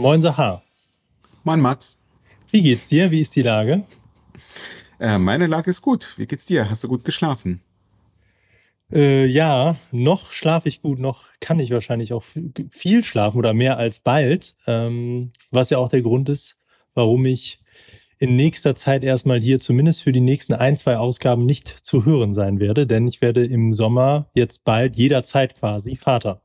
Moin Sahar. Moin Max. Wie geht's dir? Wie ist die Lage? Meine Lage ist gut. Wie geht's dir? Hast du gut geschlafen? Ja, noch schlafe ich gut, noch kann ich wahrscheinlich auch viel schlafen oder mehr als bald. Was ja auch der Grund ist, warum ich in nächster Zeit erstmal hier zumindest für die nächsten 2 Ausgaben nicht zu hören sein werde, denn ich werde im Sommer jetzt bald jederzeit quasi Vater.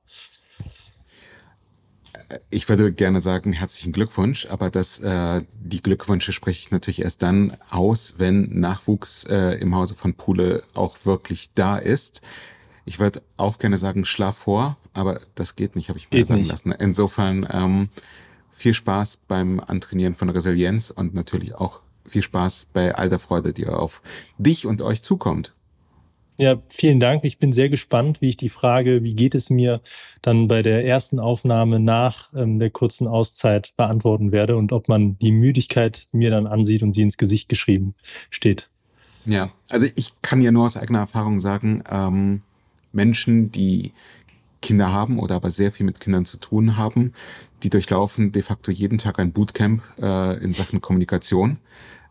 Ich würde gerne sagen, herzlichen Glückwunsch, aber die Glückwünsche spreche ich natürlich erst dann aus, wenn Nachwuchs im Hause von Pule auch wirklich da ist. Ich würde auch gerne sagen, schlaf vor, aber das geht nicht, habe ich mir sagen lassen. Insofern viel Spaß beim Antrainieren von Resilienz und natürlich auch viel Spaß bei all der Freude, die auf dich und euch zukommt. Ja, vielen Dank. Ich bin sehr gespannt, wie ich die Frage, wie geht es mir, dann bei der ersten Aufnahme nach der kurzen Auszeit beantworten werde und ob man die Müdigkeit mir dann ansieht und sie ins Gesicht geschrieben steht. Ja, also ich kann ja nur aus eigener Erfahrung sagen, Menschen, die Kinder haben oder aber sehr viel mit Kindern zu tun haben, die durchlaufen de facto jeden Tag ein Bootcamp in Sachen Kommunikation.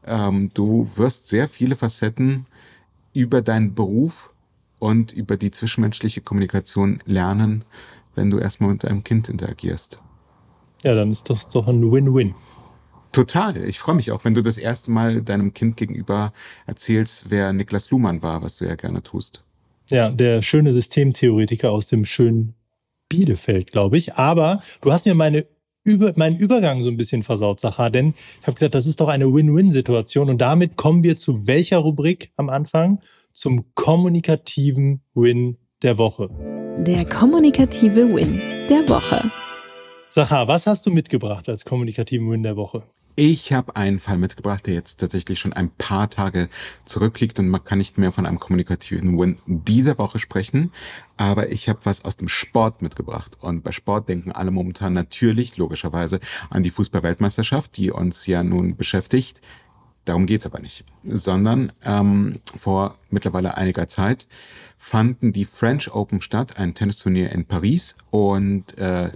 Du wirst sehr viele Facetten über deinen Beruf und über die zwischenmenschliche Kommunikation lernen, wenn du erstmal mit deinem Kind interagierst. Ja, dann ist das doch ein Win-Win. Total. Ich freue mich auch, wenn du das erste Mal deinem Kind gegenüber erzählst, wer Niklas Luhmann war, was du ja gerne tust. Ja, der schöne Systemtheoretiker aus dem schönen Bielefeld, glaube ich. Aber du hast mir meinen Übergang so ein bisschen versaut, Sahar, denn ich habe gesagt, das ist doch eine Win-Win-Situation. Und damit kommen wir zu welcher Rubrik am Anfang? Zum kommunikativen Win der Woche. Der kommunikative Win der Woche. Sahar, was hast du mitgebracht als kommunikativen Win der Woche? Ich habe einen Fall mitgebracht, der jetzt tatsächlich schon ein paar Tage zurückliegt und man kann nicht mehr von einem kommunikativen Win dieser Woche sprechen. Aber ich habe was aus dem Sport mitgebracht. Und bei Sport denken alle momentan natürlich, logischerweise, an die Fußball-Weltmeisterschaft, die uns ja nun beschäftigt. Darum geht's aber nicht. Sondern vor mittlerweile einiger Zeit fanden die French Open statt, ein Tennisturnier in Paris. Und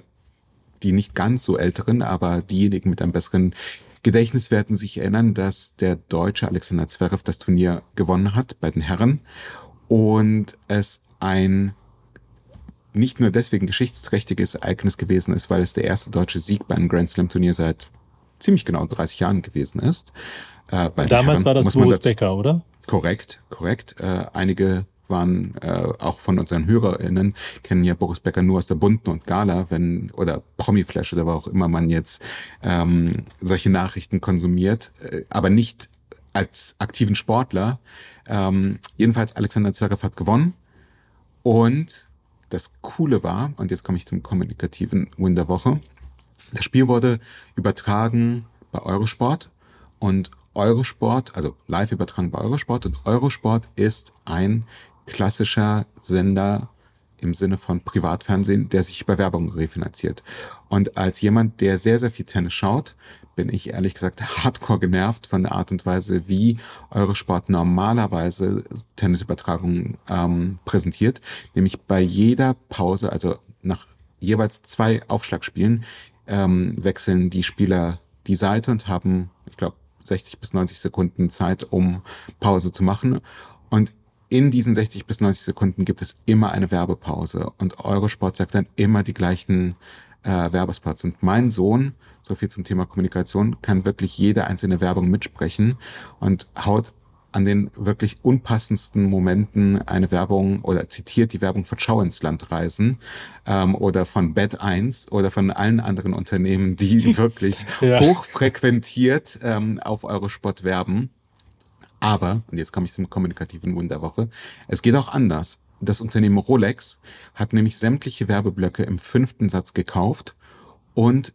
die nicht ganz so Älteren, aber diejenigen mit einem besseren Gedächtnis werden sich erinnern, dass der Deutsche Alexander Zverev das Turnier gewonnen hat bei den Herren und es ein nicht nur deswegen geschichtsträchtiges Ereignis gewesen ist, weil es der erste deutsche Sieg bei einem Grand Slam Turnier seit ziemlich genau 30 Jahren gewesen ist. Damals war das Boris Becker, oder? Korrekt. Einige waren auch von unseren HörerInnen, kennen ja Boris Becker nur aus der Bunten und Gala, oder Promiflash oder wo auch immer man jetzt solche Nachrichten konsumiert, aber nicht als aktiven Sportler. Jedenfalls Alexander Zverev hat gewonnen und das Coole war, und jetzt komme ich zum kommunikativen Win der Woche, das Spiel wurde übertragen bei Eurosport und Eurosport, also live übertragen bei Eurosport und Eurosport ist ein klassischer Sender im Sinne von Privatfernsehen, der sich über Werbung refinanziert. Und als jemand, der sehr, sehr viel Tennis schaut, bin ich ehrlich gesagt hardcore genervt von der Art und Weise, wie Eurosport normalerweise Tennisübertragungen präsentiert. Nämlich bei jeder Pause, also nach jeweils 2 Aufschlagspielen, wechseln die Spieler die Seite und haben, ich glaube, 60 bis 90 Sekunden Zeit, um Pause zu machen. Und in diesen 60 bis 90 Sekunden gibt es immer eine Werbepause. Und Eurosport sagt dann immer die gleichen Werbespots. Und mein Sohn, so viel zum Thema Kommunikation, kann wirklich jede einzelne Werbung mitsprechen und haut an den wirklich unpassendsten Momenten eine Werbung oder zitiert die Werbung von Schau ins Land reisen oder von Bet1 oder von allen anderen Unternehmen, die wirklich hochfrequentiert auf Eurosport werben. Aber, und jetzt komme ich zum kommunikativen Win der Woche, es geht auch anders. Das Unternehmen Rolex hat nämlich sämtliche Werbeblöcke im 5. Satz gekauft und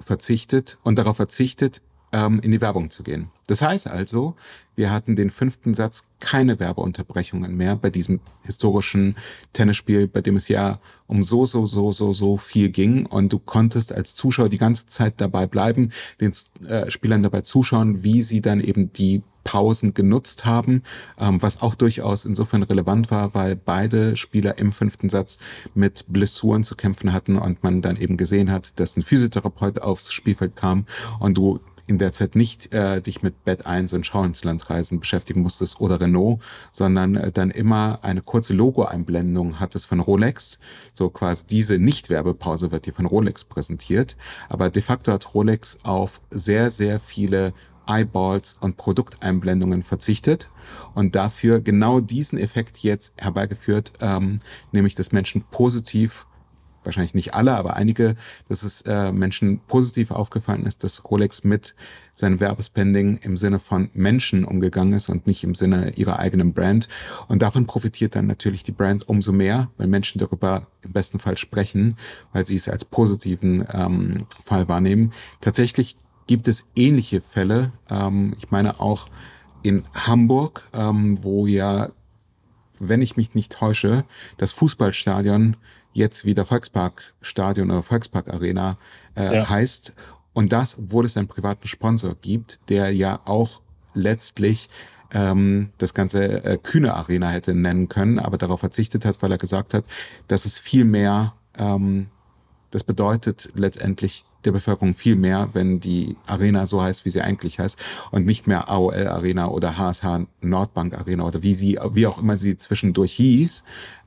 darauf verzichtet, in die Werbung zu gehen. Das heißt also, wir hatten den 5. Satz keine Werbeunterbrechungen mehr bei diesem historischen Tennisspiel, bei dem es ja um so viel ging und du konntest als Zuschauer die ganze Zeit dabei bleiben, den Spielern dabei zuschauen, wie sie dann eben die Pausen genutzt haben, was auch durchaus insofern relevant war, weil beide Spieler im 5. Satz mit Blessuren zu kämpfen hatten und man dann eben gesehen hat, dass ein Physiotherapeut aufs Spielfeld kam und du in der Zeit nicht dich mit Bet 1 und Schau ins Land reisen beschäftigen musstest oder Renault, sondern dann immer eine kurze Logo-Einblendung hattest von Rolex. So quasi diese Nicht-Werbepause wird dir von Rolex präsentiert. Aber de facto hat Rolex auf sehr, sehr viele Eyeballs und Produkteinblendungen verzichtet und dafür genau diesen Effekt jetzt herbeigeführt, nämlich dass Menschen positiv, wahrscheinlich nicht alle, aber einige, dass es Menschen positiv aufgefallen ist, dass Rolex mit seinem Werbespending im Sinne von Menschen umgegangen ist und nicht im Sinne ihrer eigenen Brand. Und davon profitiert dann natürlich die Brand umso mehr, weil Menschen darüber im besten Fall sprechen, weil sie es als positiven Fall wahrnehmen. Tatsächlich gibt es ähnliche Fälle, ich meine auch in Hamburg, wo ja, wenn ich mich nicht täusche, das Fußballstadion jetzt wieder Volksparkstadion oder Volkspark Arena heißt. Und das, obwohl es einen privaten Sponsor gibt, der ja auch letztlich das ganze Kühne Arena hätte nennen können, aber darauf verzichtet hat, weil er gesagt hat, dass es viel mehr, das bedeutet letztendlich der Bevölkerung viel mehr, wenn die Arena so heißt, wie sie eigentlich heißt und nicht mehr AOL Arena oder HSH Nordbank Arena oder wie auch immer sie zwischendurch hieß.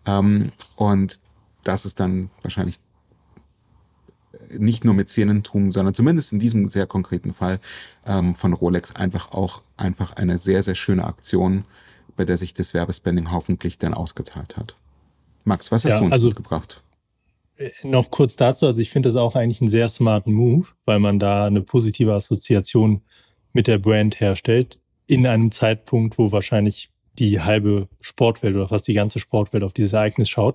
Und das ist dann wahrscheinlich nicht nur mit Mäzenentum, sondern zumindest in diesem sehr konkreten Fall von Rolex einfach eine sehr, sehr schöne Aktion, bei der sich das Werbespending hoffentlich dann ausgezahlt hat. Max, was hast du uns mitgebracht? Noch kurz dazu, also ich finde das auch eigentlich einen sehr smarten Move, weil man da eine positive Assoziation mit der Brand herstellt, in einem Zeitpunkt, wo wahrscheinlich die halbe Sportwelt oder fast die ganze Sportwelt auf dieses Ereignis schaut.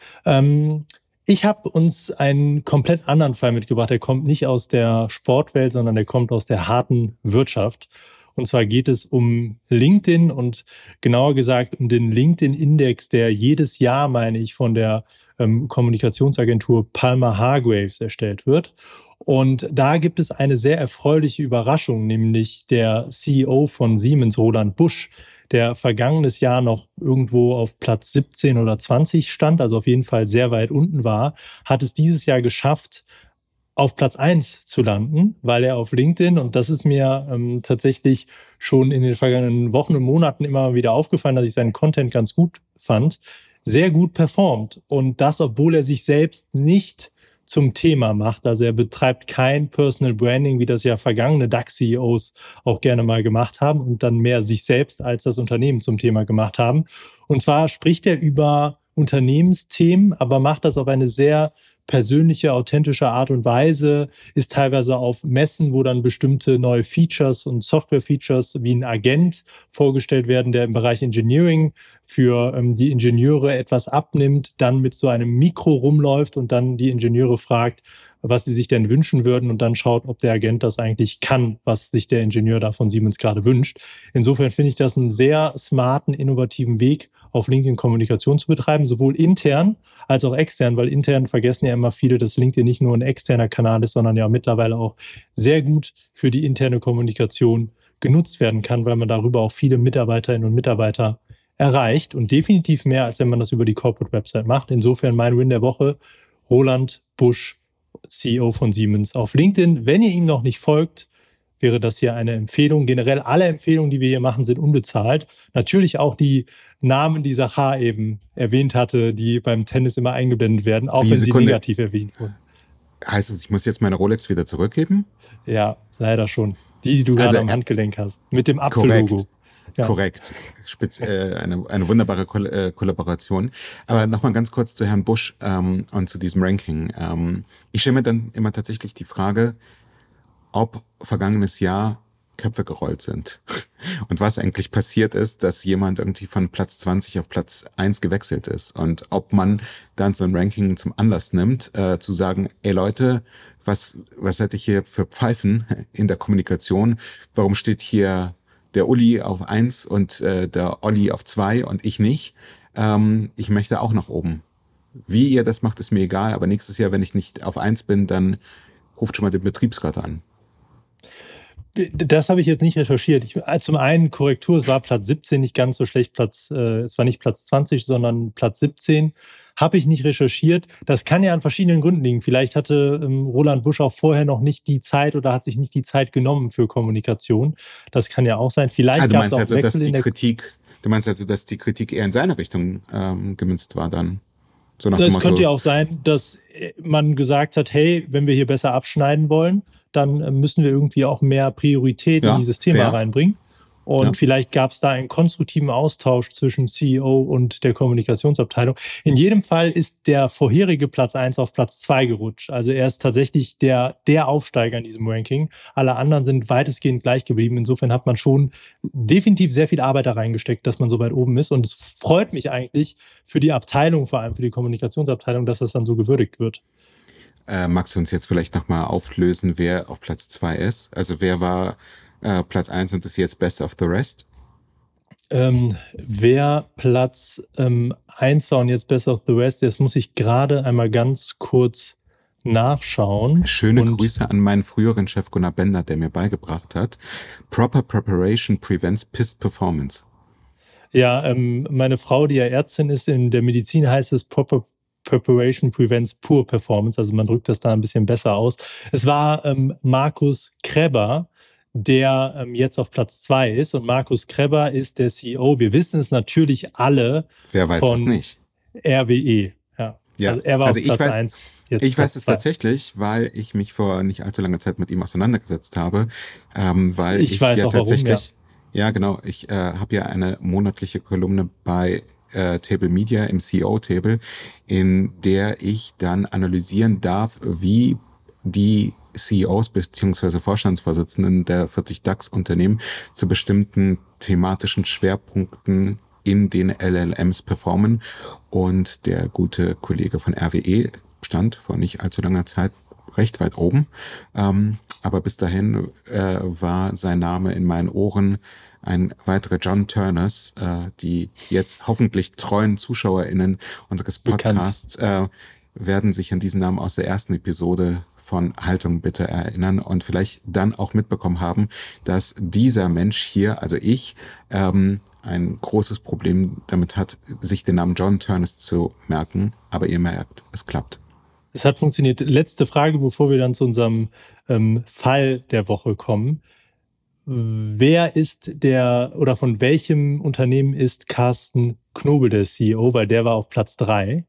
Ich habe uns einen komplett anderen Fall mitgebracht. Der kommt nicht aus der Sportwelt, sondern der kommt aus der harten Wirtschaft. Und zwar geht es um LinkedIn und genauer gesagt um den LinkedIn-Index, der jedes Jahr, meine ich, von der Kommunikationsagentur Palmer Hargraves erstellt wird. Und da gibt es eine sehr erfreuliche Überraschung, nämlich der CEO von Siemens, Roland Busch, der vergangenes Jahr noch irgendwo auf Platz 17 oder 20 stand, also auf jeden Fall sehr weit unten war, hat es dieses Jahr geschafft, auf Platz 1 zu landen, weil er auf LinkedIn, und das ist mir tatsächlich schon in den vergangenen Wochen und Monaten immer wieder aufgefallen, dass ich seinen Content ganz gut fand, sehr gut performt. Und das, obwohl er sich selbst nicht zum Thema macht. Also er betreibt kein Personal Branding, wie das ja vergangene DAX-CEOs auch gerne mal gemacht haben und dann mehr sich selbst als das Unternehmen zum Thema gemacht haben. Und zwar spricht er über Unternehmensthemen, aber macht das auf eine sehr persönliche, authentische Art und Weise, ist teilweise auf Messen, wo dann bestimmte neue Features und Software-Features wie ein Agent vorgestellt werden, der im Bereich Engineering für die Ingenieure etwas abnimmt, dann mit so einem Mikro rumläuft und dann die Ingenieure fragt, was sie sich denn wünschen würden und dann schaut, ob der Agent das eigentlich kann, was sich der Ingenieur da von Siemens gerade wünscht. Insofern finde ich das einen sehr smarten, innovativen Weg, auf LinkedIn Kommunikation zu betreiben, sowohl intern als auch extern, weil intern vergessen ja immer viele, dass LinkedIn nicht nur ein externer Kanal ist, sondern ja mittlerweile auch sehr gut für die interne Kommunikation genutzt werden kann, weil man darüber auch viele Mitarbeiterinnen und Mitarbeiter erreicht und definitiv mehr, als wenn man das über die Corporate Website macht. Insofern mein Win der Woche, Roland Busch, CEO von Siemens auf LinkedIn. Wenn ihr ihm noch nicht folgt, wäre das hier eine Empfehlung. Generell alle Empfehlungen, die wir hier machen, sind unbezahlt. Natürlich auch die Namen, die Sachar eben erwähnt hatte, die beim Tennis immer eingeblendet werden, auch wenn sie negativ erwähnt wurden. Heißt es, ich muss jetzt meine Rolex wieder zurückgeben? Ja, leider schon. Die du gerade am Handgelenk hast. Mit dem Apfellogo. Ja. Korrekt. Eine wunderbare Kollaboration. Aber nochmal ganz kurz zu Herrn Busch und zu diesem Ranking. Ich stelle mir dann immer tatsächlich die Frage, ob vergangenes Jahr Köpfe gerollt sind. Und was eigentlich passiert ist, dass jemand irgendwie von Platz 20 auf Platz 1 gewechselt ist. Und ob man dann so ein Ranking zum Anlass nimmt, zu sagen, ey Leute, was hätte ich hier für Pfeifen in der Kommunikation? Warum steht hier der Uli auf 1 und der Olli auf 2 und ich nicht? Ich möchte auch nach oben. Wie ihr das macht, ist mir egal, aber nächstes Jahr, wenn ich nicht auf 1 bin, dann ruft schon mal den Betriebsrat an. Das habe ich jetzt nicht recherchiert. Zum einen Korrektur, es war Platz 17, nicht ganz so schlecht. Es war nicht Platz 20, sondern Platz 17. Habe ich nicht recherchiert. Das kann ja an verschiedenen Gründen liegen. Vielleicht hatte Roland Busch auch vorher noch nicht die Zeit oder hat sich nicht die Zeit genommen für Kommunikation. Das kann ja auch sein. Vielleicht gab es auch also, Wechsel dass du meinst also, dass die Kritik eher in seine Richtung gemünzt war dann? So nach dem Es Motto, könnte ja auch sein, dass man gesagt hat, hey, wenn wir hier besser abschneiden wollen, dann müssen wir irgendwie auch mehr Priorität in dieses Thema reinbringen. Und vielleicht gab es da einen konstruktiven Austausch zwischen CEO und der Kommunikationsabteilung. In jedem Fall ist der vorherige Platz 1 auf Platz 2 gerutscht. Also er ist tatsächlich der Aufsteiger in diesem Ranking. Alle anderen sind weitestgehend gleich geblieben. Insofern hat man schon definitiv sehr viel Arbeit da reingesteckt, dass man so weit oben ist. Und es freut mich eigentlich für die Abteilung, vor allem für die Kommunikationsabteilung, dass das dann so gewürdigt wird. Magst du uns jetzt vielleicht nochmal auflösen, wer auf Platz 2 ist? Also wer war Platz 1 und ist jetzt Best of the Rest? Wer Platz 1 war und jetzt Best of the Rest, das muss ich gerade einmal ganz kurz nachschauen. Schöne Grüße an meinen früheren Chef Gunnar Bender, der mir beigebracht hat. Proper Preparation prevents pissed performance. Ja, meine Frau, die ja Ärztin ist, in der Medizin heißt es Proper Preparation prevents poor performance. Also man drückt das da ein bisschen besser aus. Es war Markus Krebber, der jetzt auf Platz 2 ist. Und Markus Krebber ist der CEO. Wir wissen es natürlich alle. Wer weiß es nicht? RWE. Ja. Also er war auf Platz 1. Ich weiß es tatsächlich, weil ich mich vor nicht allzu langer Zeit mit ihm auseinandergesetzt habe. Weil ich weiß ja auch tatsächlich, warum, ja genau, ich habe ja eine monatliche Kolumne bei Table Media im CEO-Table, in der ich dann analysieren darf, wie die CEOs bzw. Vorstandsvorsitzenden der 40 DAX-Unternehmen zu bestimmten thematischen Schwerpunkten in den LLMs performen. Und der gute Kollege von RWE stand vor nicht allzu langer Zeit recht weit oben. Aber bis dahin war sein Name in meinen Ohren. Ein weiterer John Turners, die jetzt hoffentlich treuen ZuschauerInnen unseres Podcasts werden sich an diesen Namen aus der ersten Episode von Haltung bitte erinnern und vielleicht dann auch mitbekommen haben, dass dieser Mensch hier, also ich, ein großes Problem damit hat, sich den Namen John Turners zu merken. Aber ihr merkt, es klappt. Es hat funktioniert. Letzte Frage, bevor wir dann zu unserem Fall der Woche kommen. Wer ist oder von welchem Unternehmen ist Carsten Knobel der CEO? Weil der war auf Platz 3.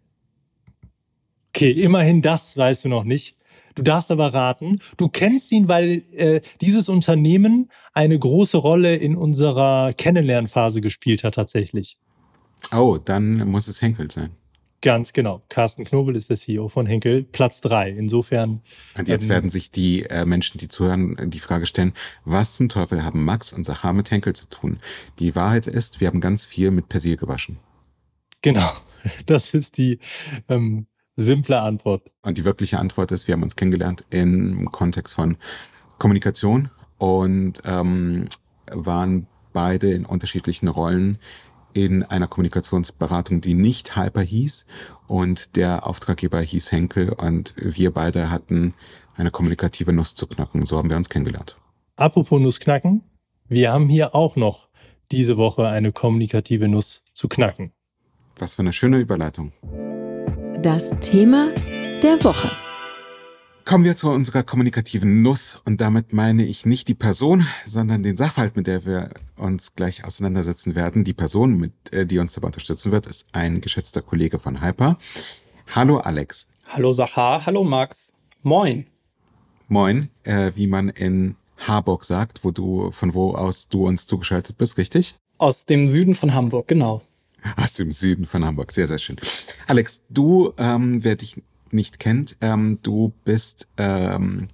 Okay, immerhin das weißt du noch nicht. Du darfst aber raten. Du kennst ihn, weil dieses Unternehmen eine große Rolle in unserer Kennenlernphase gespielt hat tatsächlich. Oh, dann muss es Henkel sein. Ganz genau. Carsten Knobel ist der CEO von Henkel, Platz 3. Insofern. Und jetzt werden sich die Menschen, die zuhören, die Frage stellen, was zum Teufel haben Max und Sachar mit Henkel zu tun? Die Wahrheit ist, wir haben ganz viel mit Persil gewaschen. Genau, das ist die simple Antwort. Und die wirkliche Antwort ist, wir haben uns kennengelernt im Kontext von Kommunikation und waren beide in unterschiedlichen Rollen in einer Kommunikationsberatung, die nicht Hyper hieß, und der Auftraggeber hieß Henkel, und wir beide hatten eine kommunikative Nuss zu knacken. So haben wir uns kennengelernt. Apropos Nuss knacken, wir haben hier auch noch diese Woche eine kommunikative Nuss zu knacken. Was für eine schöne Überleitung. Das Thema der Woche. Kommen wir zu unserer kommunikativen Nuss, und damit meine ich nicht die Person, sondern den Sachverhalt, mit der wir uns gleich auseinandersetzen werden. Die Person, die uns dabei unterstützen wird, ist ein geschätzter Kollege von Hyper. Hallo Alex. Hallo Sachar, hallo Max. Moin. Moin, wie man in Harburg sagt, von wo aus du uns zugeschaltet bist, richtig? Aus dem Süden von Hamburg, genau. Aus dem Süden von Hamburg, sehr, sehr schön. Alex, du, wer dich nicht kennt, du bist ein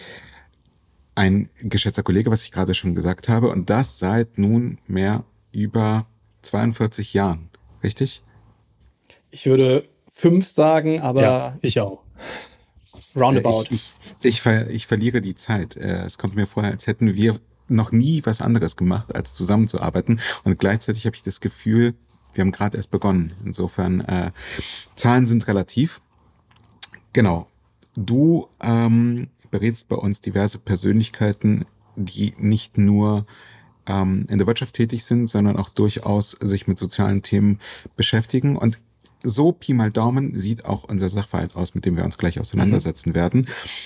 geschätzter Kollege, was ich gerade schon gesagt habe, und das seit nunmehr über 42 Jahren, richtig? Ich würde 5 sagen, aber... Ja, ich auch. Roundabout. Ich verliere die Zeit. Es kommt mir vor, als hätten wir noch nie was anderes gemacht, als zusammenzuarbeiten, und gleichzeitig habe ich das Gefühl, wir haben gerade erst begonnen. Insofern, Zahlen sind relativ. Genau. Du berätst bei uns diverse Persönlichkeiten die nicht nur in der Wirtschaft tätig sind, sondern auch durchaus sich mit sozialen Themen beschäftigen. Und so Pi mal Daumen sieht auch unser Sachverhalt aus, mit dem wir uns gleich auseinandersetzen werden.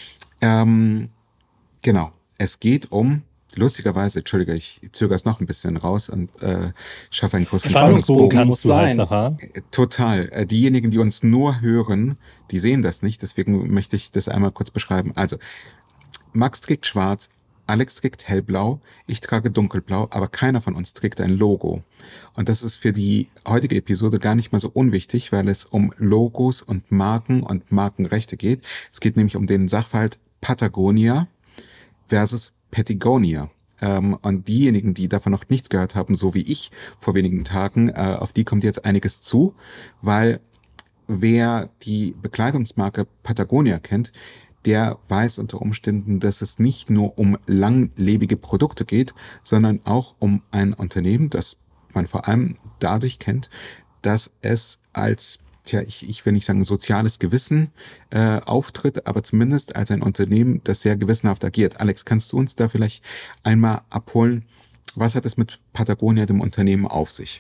Genau, es geht um, lustigerweise, Entschuldige, ich zögere es noch ein bisschen raus und schaffe einen großen Spannungsbogen Spannungsbogen kannst du halt, sein. Sachar. Total. Diejenigen, die uns nur hören, die sehen das nicht. Deswegen möchte ich das einmal kurz beschreiben. Also, Max trägt schwarz, Alex trägt hellblau, ich trage dunkelblau, aber keiner von uns trägt ein Logo. Und das ist für die heutige Episode gar nicht mal so unwichtig, weil es um Logos und Marken und Markenrechte geht. Es geht nämlich um den Sachverhalt Patagonia versus Patagonia. Und diejenigen, die davon noch nichts gehört haben, so wie ich vor wenigen Tagen, auf die kommt jetzt einiges zu, weil wer die Bekleidungsmarke Patagonia kennt, der weiß unter Umständen, dass es nicht nur um langlebige Produkte geht, sondern auch um ein Unternehmen, das man vor allem dadurch kennt, dass es als, ich will nicht sagen soziales Gewissen auftritt, aber zumindest als ein Unternehmen, das sehr gewissenhaft agiert. Alex, kannst du uns da vielleicht einmal abholen? Was hat es mit Patagonia, dem Unternehmen, auf sich?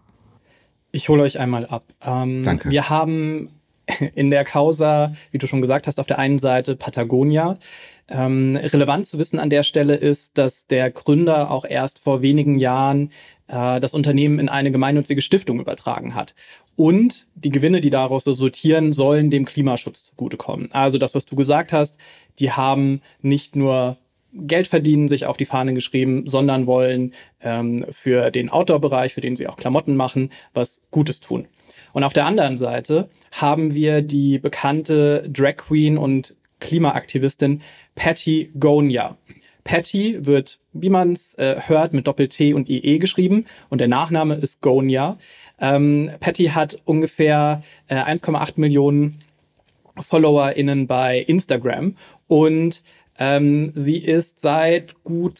Ich hole euch einmal ab. Danke. Wir haben in der Causa, wie du schon gesagt hast, auf der einen Seite Patagonia. Relevant zu wissen an der Stelle ist, dass der Gründer auch erst vor wenigen Jahren das Unternehmen in eine gemeinnützige Stiftung übertragen hat. Und die Gewinne, die daraus resultieren, sollen dem Klimaschutz zugutekommen. Also das, was du gesagt hast, die haben nicht nur Geld verdienen, sich auf die Fahne geschrieben, sondern wollen für den Outdoor-Bereich, für den sie auch Klamotten machen, was Gutes tun. Und auf der anderen Seite haben wir die bekannte Drag Queen und Klimaaktivistin Patagonia. Patty wird, wie man es hört, mit Doppel-T und IE geschrieben und der Nachname ist Gonia. Patty hat ungefähr 1,8 Millionen FollowerInnen bei Instagram und sie ist seit gut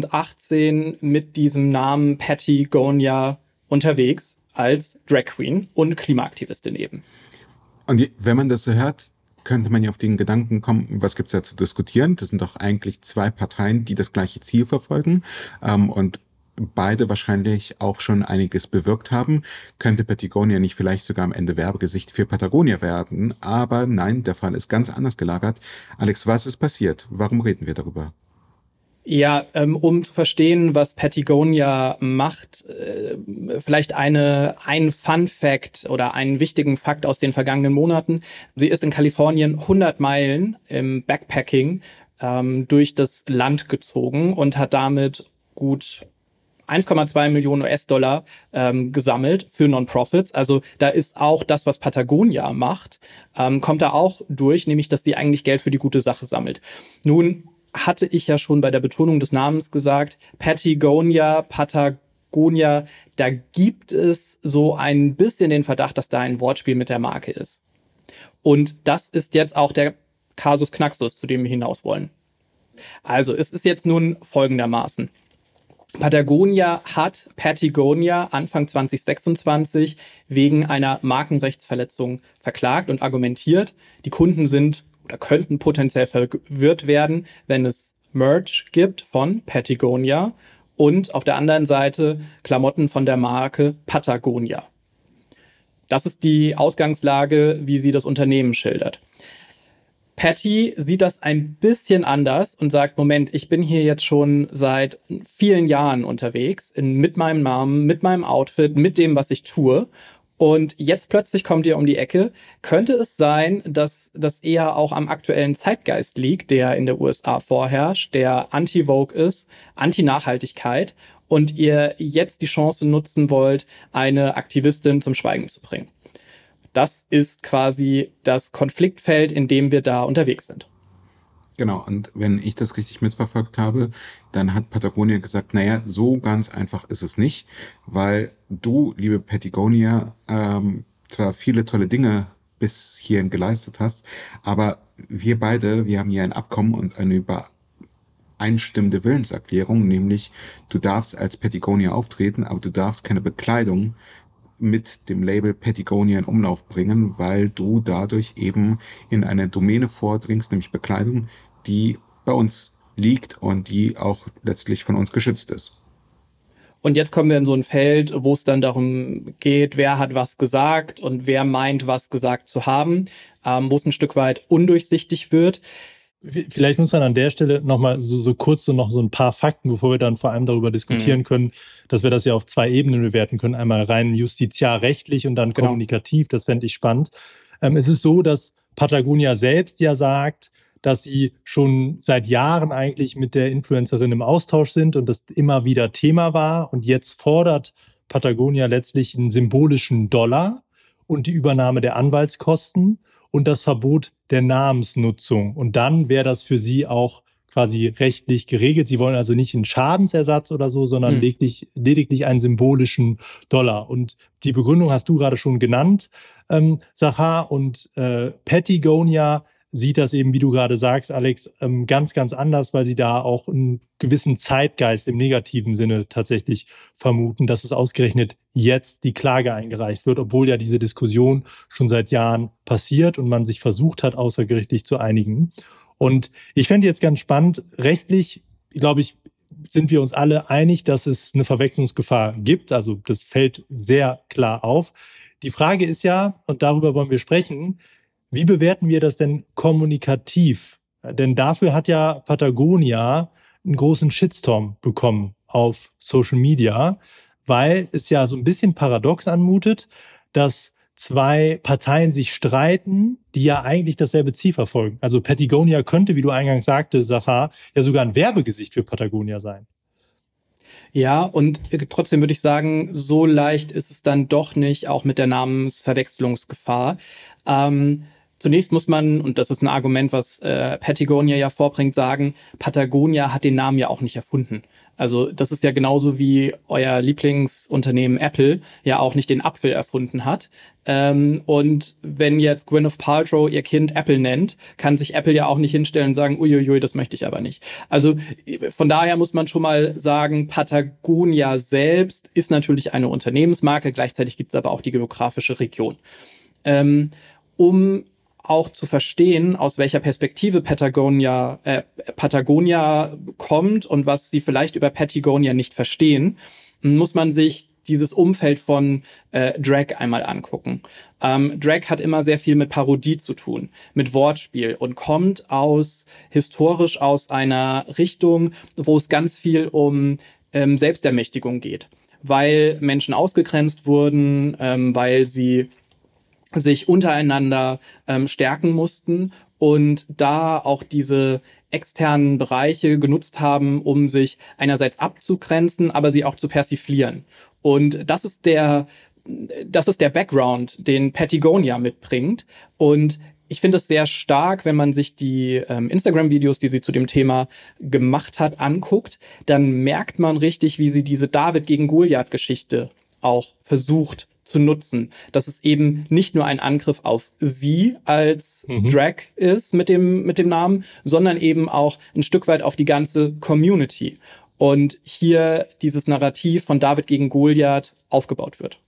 2018 mit diesem Namen Patagonia unterwegs als Drag Queen und Klimaaktivistin eben. Und wenn man das so hört, könnte man ja auf den Gedanken kommen, was gibt's da zu diskutieren? Das sind doch eigentlich zwei Parteien, die das gleiche Ziel verfolgen und beide wahrscheinlich auch schon einiges bewirkt haben. Könnte Patagonia nicht vielleicht sogar am Ende Werbegesicht für Patagonia werden? Aber nein, der Fall ist ganz anders gelagert. Alex, was ist passiert? Warum reden wir darüber? Ja, um zu verstehen, was Patagonia macht, vielleicht einen Fun-Fact oder einen wichtigen Fakt aus den vergangenen Monaten. Sie ist in Kalifornien 100 Meilen im Backpacking durch das Land gezogen und hat damit gut 1,2 Millionen US-Dollar gesammelt für Non-Profits. Also da ist auch das, was Patagonia macht, kommt da auch durch, nämlich dass sie eigentlich Geld für die gute Sache sammelt. Nun hatte ich ja schon bei der Betonung des Namens gesagt, Patagonia, da gibt es so ein bisschen den Verdacht, dass da ein Wortspiel mit der Marke ist. Und das ist jetzt auch der Kasus Knaxus, zu dem wir hinaus wollen. Also es ist jetzt nun folgendermaßen. Patagonia hat Patagonia Anfang 2026 wegen einer Markenrechtsverletzung verklagt und argumentiert, die Kunden sind oder könnten potenziell verwirrt werden, wenn es Merch gibt von Patagonia und auf der anderen Seite Klamotten von der Marke Patagonia. Das ist die Ausgangslage, wie sie das Unternehmen schildert. Patty sieht das ein bisschen anders und sagt, Moment, ich bin hier jetzt schon seit vielen Jahren unterwegs, mit meinem Namen, mit meinem Outfit, mit dem, was ich tue. Und jetzt plötzlich kommt ihr um die Ecke. Könnte es sein, dass das eher auch am aktuellen Zeitgeist liegt, der in der USA vorherrscht, der anti-Vogue ist, anti-Nachhaltigkeit und ihr jetzt die Chance nutzen wollt, eine Aktivistin zum Schweigen zu bringen? Das ist quasi das Konfliktfeld, in dem wir da unterwegs sind. Genau, und wenn ich das richtig mitverfolgt habe, dann hat Patagonia gesagt, naja, so ganz einfach ist es nicht, weil du, liebe Patagonia, zwar viele tolle Dinge bis hierhin geleistet hast, aber wir beide, wir haben hier ein Abkommen und eine übereinstimmende Willenserklärung, nämlich du darfst als Patagonia auftreten, aber du darfst keine Bekleidung mit dem Label Patagonia in Umlauf bringen, weil du dadurch eben in eine Domäne vordringst, nämlich Bekleidung, die bei uns liegt und die auch letztlich von uns geschützt ist. Und jetzt kommen wir in so ein Feld, wo es dann darum geht, wer hat was gesagt und wer meint, was gesagt zu haben, wo es ein Stück weit undurchsichtig wird. Vielleicht muss man an der Stelle nochmal so kurz noch so ein paar Fakten, bevor wir dann vor allem darüber diskutieren können, dass wir das ja auf 2 Ebenen bewerten können. Einmal rein justiziarrechtlich und dann kommunikativ. Das fände ich spannend. Es ist so, dass Patagonia selbst ja sagt, dass sie schon seit Jahren eigentlich mit der Influencerin im Austausch sind und das immer wieder Thema war. Und jetzt fordert Patagonia letztlich einen symbolischen $, und die Übernahme der Anwaltskosten und das Verbot der Namensnutzung. Und dann wäre das für sie auch quasi rechtlich geregelt. Sie wollen also nicht einen Schadensersatz oder so, sondern lediglich einen symbolischen $. Und die Begründung hast du gerade schon genannt, Sahar. Und Patagonia sieht das eben, wie du gerade sagst, Alex, ganz, ganz anders, weil sie da auch einen gewissen Zeitgeist im negativen Sinne tatsächlich vermuten, dass es ausgerechnet jetzt die Klage eingereicht wird, obwohl ja diese Diskussion schon seit Jahren passiert und man sich versucht hat, außergerichtlich zu einigen. Und ich fände jetzt ganz spannend, rechtlich, glaube ich, sind wir uns alle einig, dass es eine Verwechslungsgefahr gibt. Also das fällt sehr klar auf. Die Frage ist ja, und darüber wollen wir sprechen, wie bewerten wir das denn kommunikativ? Denn dafür hat ja Patagonia einen großen Shitstorm bekommen auf Social Media, weil es ja so ein bisschen paradox anmutet, dass 2 Parteien sich streiten, die ja eigentlich dasselbe Ziel verfolgen. Also Patagonia könnte, wie du eingangs sagte, Sahar, ja sogar ein Werbegesicht für Patagonia sein. Ja, und trotzdem würde ich sagen, so leicht ist es dann doch nicht, auch mit der Namensverwechslungsgefahr. Zunächst muss man, und das ist ein Argument, was Patagonia ja vorbringt, sagen, Patagonia hat den Namen ja auch nicht erfunden. Also das ist ja genauso wie euer Lieblingsunternehmen Apple ja auch nicht den Apfel erfunden hat. Und wenn jetzt Gwyneth Paltrow ihr Kind Apple nennt, kann sich Apple ja auch nicht hinstellen und sagen, uiuiui, das möchte ich aber nicht. Also von daher muss man schon mal sagen, Patagonia selbst ist natürlich eine Unternehmensmarke, gleichzeitig gibt es aber auch die geografische Region. Um auch zu verstehen, aus welcher Perspektive Patagonia kommt und was sie vielleicht über Patagonia nicht verstehen, muss man sich dieses Umfeld von Drag einmal angucken. Drag hat immer sehr viel mit Parodie zu tun, mit Wortspiel und kommt historisch aus einer Richtung, wo es ganz viel um Selbstermächtigung geht, weil Menschen ausgegrenzt wurden, weil sie sich untereinander stärken mussten und da auch diese externen Bereiche genutzt haben, um sich einerseits abzugrenzen, aber sie auch zu persiflieren. Und das ist der Background, den Patagonia mitbringt. Und ich finde es sehr stark, wenn man sich die Instagram-Videos, die sie zu dem Thema gemacht hat, anguckt, dann merkt man richtig, wie sie diese David gegen Goliath-Geschichte auch versucht zu nutzen, dass es eben nicht nur ein Angriff auf sie als Drag ist mit dem Namen, sondern eben auch ein Stück weit auf die ganze Community. Und hier dieses Narrativ von David gegen Goliath aufgebaut wird.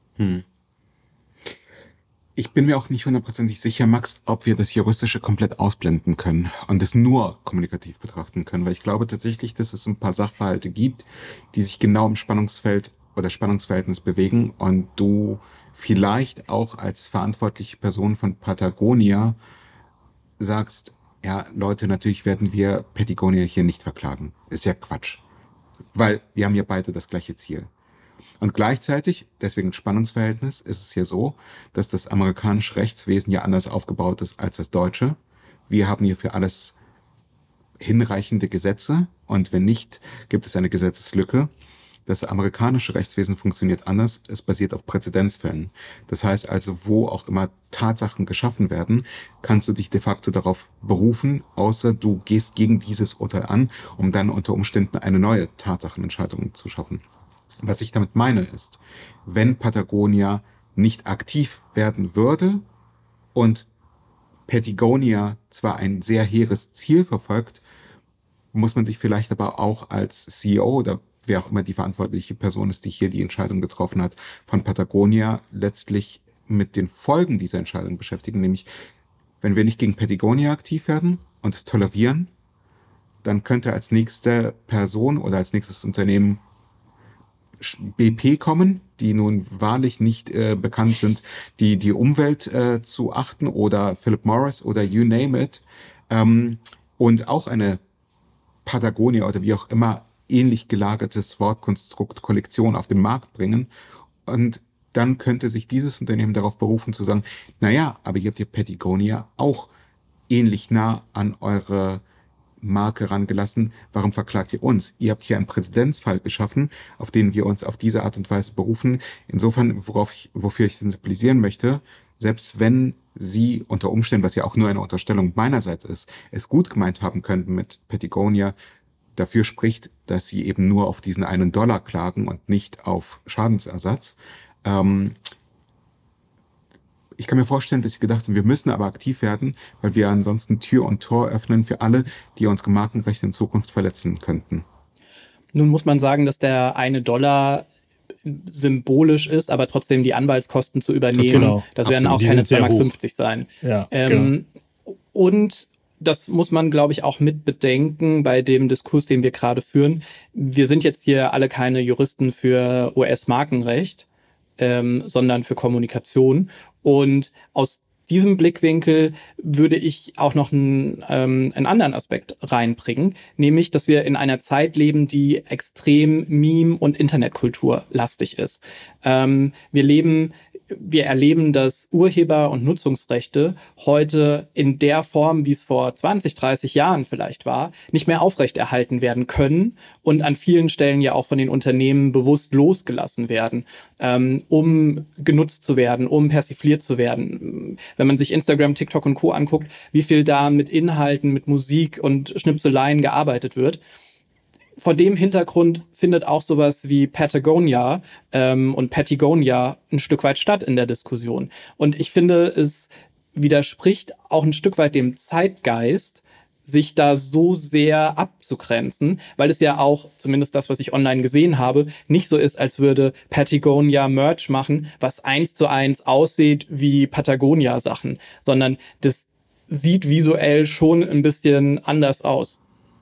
Ich bin mir auch nicht hundertprozentig sicher, Max, ob wir das Juristische komplett ausblenden können und es nur kommunikativ betrachten können, weil ich glaube tatsächlich, dass es ein paar Sachverhalte gibt, die sich genau im Spannungsfeld oder Spannungsverhältnis bewegen und du vielleicht auch als verantwortliche Person von Patagonia sagst, ja, Leute, natürlich werden wir Patagonia hier nicht verklagen. Ist ja Quatsch. Weil wir haben ja beide das gleiche Ziel. Und gleichzeitig, deswegen Spannungsverhältnis, ist es hier so, dass das amerikanische Rechtswesen ja anders aufgebaut ist als das deutsche. Wir haben hier für alles hinreichende Gesetze und wenn nicht, gibt es eine Gesetzeslücke. Das amerikanische Rechtswesen funktioniert anders. Es basiert auf Präzedenzfällen. Das heißt also, wo auch immer Tatsachen geschaffen werden, kannst du dich de facto darauf berufen, außer du gehst gegen dieses Urteil an, um dann unter Umständen eine neue Tatsachenentscheidung zu schaffen. Was ich damit meine ist, wenn Patagonia nicht aktiv werden würde und Patagonia zwar ein sehr hehres Ziel verfolgt, muss man sich vielleicht aber auch als CEO oder wer auch immer die verantwortliche Person ist, die hier die Entscheidung getroffen hat, von Patagonia letztlich mit den Folgen dieser Entscheidung beschäftigen. Nämlich, wenn wir nicht gegen Patagonia aktiv werden und es tolerieren, dann könnte als nächste Person oder als nächstes Unternehmen BP kommen, die nun wahrlich nicht bekannt sind, die Umwelt zu achten, oder Philip Morris oder you name it. Und auch eine Patagonia oder wie auch immer ähnlich gelagertes Wortkonstrukt, Kollektion auf den Markt bringen. Und dann könnte sich dieses Unternehmen darauf berufen zu sagen, naja, aber ihr habt ja Patagonia auch ähnlich nah an eure Marke rangelassen. Warum verklagt ihr uns? Ihr habt hier einen Präzedenzfall geschaffen, auf den wir uns auf diese Art und Weise berufen. Insofern, wofür ich sensibilisieren möchte, selbst wenn Sie unter Umständen, was ja auch nur eine Unterstellung meinerseits ist, es gut gemeint haben könnten mit Patagonia, dafür spricht, dass Sie eben nur auf diesen $1 klagen und nicht auf Schadensersatz. Ich kann mir vorstellen, dass Sie gedacht haben, wir müssen aber aktiv werden, weil wir ansonsten Tür und Tor öffnen für alle, die uns Markenrecht in Zukunft verletzen könnten. Nun muss man sagen, dass der $1 symbolisch ist, aber trotzdem die Anwaltskosten zu übernehmen, Genau. das werden Absolut. auch keine Die sind sehr 2,50 € sein. Ja, genau. Und das muss man, glaube ich, auch mit bedenken bei dem Diskurs, den wir gerade führen. Wir sind jetzt hier alle keine Juristen für US-Markenrecht, sondern für Kommunikation. Und aus diesem Blickwinkel würde ich auch noch einen anderen Aspekt reinbringen, nämlich, dass wir in einer Zeit leben, die extrem Meme- und Internetkultur lastig ist. Wir erleben, dass Urheber- und Nutzungsrechte heute in der Form, wie es vor 20, 30 Jahren vielleicht war, nicht mehr aufrechterhalten werden können und an vielen Stellen ja auch von den Unternehmen bewusst losgelassen werden, um genutzt zu werden, um persifliert zu werden. Wenn man sich Instagram, TikTok und Co. anguckt, wie viel da mit Inhalten, mit Musik und Schnipseleien gearbeitet wird. Vor dem Hintergrund findet auch sowas wie Patagonia und Patagonia ein Stück weit statt in der Diskussion. Und ich finde, es widerspricht auch ein Stück weit dem Zeitgeist, sich da so sehr abzugrenzen, weil es ja auch, zumindest das, was ich online gesehen habe, nicht so ist, als würde Patagonia Merch machen, was 1:1 aussieht wie Patagonia-Sachen, sondern das sieht visuell schon ein bisschen anders aus.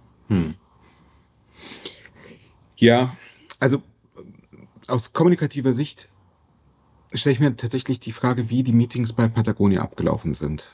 Ja, also aus kommunikativer Sicht stelle ich mir tatsächlich die Frage, wie die Meetings bei Patagonia abgelaufen sind,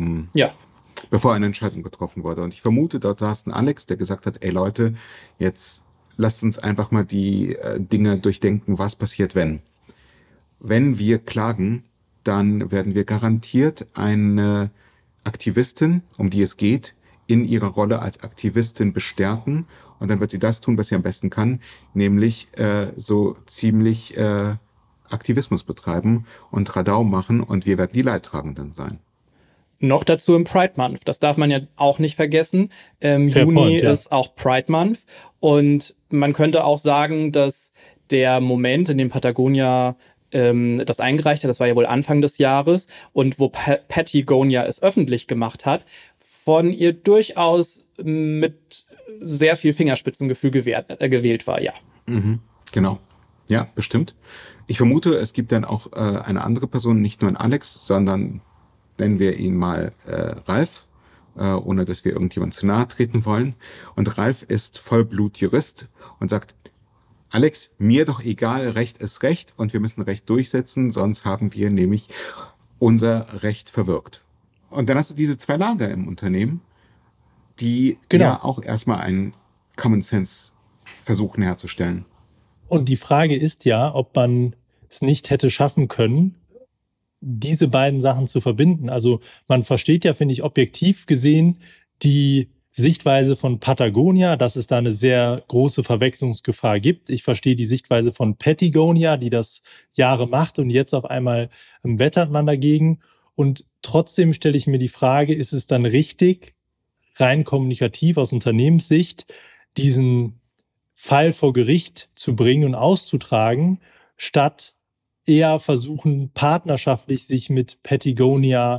bevor eine Entscheidung getroffen wurde. Und ich vermute, dort saß ein Alex, der gesagt hat, ey Leute, jetzt lasst uns einfach mal die Dinge durchdenken, was passiert, wenn. Wenn wir klagen, dann werden wir garantiert eine Aktivistin, um die es geht, in ihrer Rolle als Aktivistin bestärken. Und dann wird sie das tun, was sie am besten kann, nämlich so ziemlich Aktivismus betreiben und Radau machen, und wir werden die Leidtragenden sein. Noch dazu im Pride Month. Das darf man ja auch nicht vergessen. Juni Point, ja. ist auch Pride Month. Und man könnte auch sagen, dass der Moment, in dem Patagonia das eingereicht hat, das war ja wohl Anfang des Jahres, und wo Patagonia es öffentlich gemacht hat, von ihr durchaus mit sehr viel Fingerspitzengefühl gewählt war, ja. Genau. Ja, bestimmt. Ich vermute, es gibt dann auch eine andere Person, nicht nur ein Alex, sondern nennen wir ihn mal Ralf, ohne dass wir irgendjemand zu nahe treten wollen. Und Ralf ist Vollblut-Jurist und sagt, Alex, mir doch egal, Recht ist Recht und wir müssen Recht durchsetzen, sonst haben wir nämlich unser Recht verwirkt. Und dann hast du diese zwei Lager im Unternehmen, die ja auch erstmal einen Common Sense versuchen herzustellen. Und die Frage ist ja, ob man es nicht hätte schaffen können, diese beiden Sachen zu verbinden. Also man versteht ja, finde ich, objektiv gesehen die Sichtweise von Patagonia, dass es da eine sehr große Verwechslungsgefahr gibt. Ich verstehe die Sichtweise von Patagonia, die das Jahre macht, und jetzt auf einmal wettert man dagegen. Und trotzdem stelle ich mir die Frage, ist es dann richtig, rein kommunikativ aus Unternehmenssicht, diesen Fall vor Gericht zu bringen und auszutragen, statt eher versuchen, partnerschaftlich sich mit Patagonia